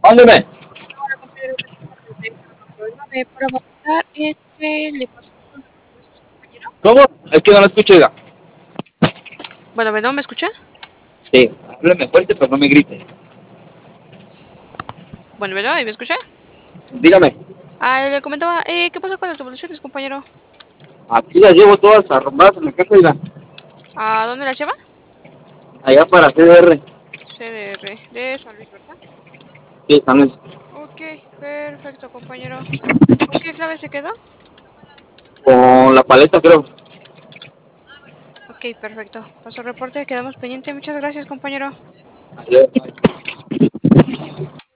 Ándeme. Ahora, compañero, para validar, le pasó con sus compañeros. ¿Cómo? Es que no lo escucho, oiga. Bueno, ¿no me escucha? Sí, hábleme fuerte, pero no me grite. Bueno, ¿verdad? ¿Y me escucha? Dígame, Le comentaba, ¿qué pasó con las devoluciones, compañero? aquí las llevo todas arrumbadas en la casa, oiga. ¿A dónde las lleva? Allá para CDR. CDR, de San Luis, ¿verdad? Sí, están Ok, perfecto, compañero. ¿Con qué clave se quedó? con la paleta, creo. Ok, perfecto. Paso reporte, quedamos pendientes. Muchas gracias, compañero. Adiós.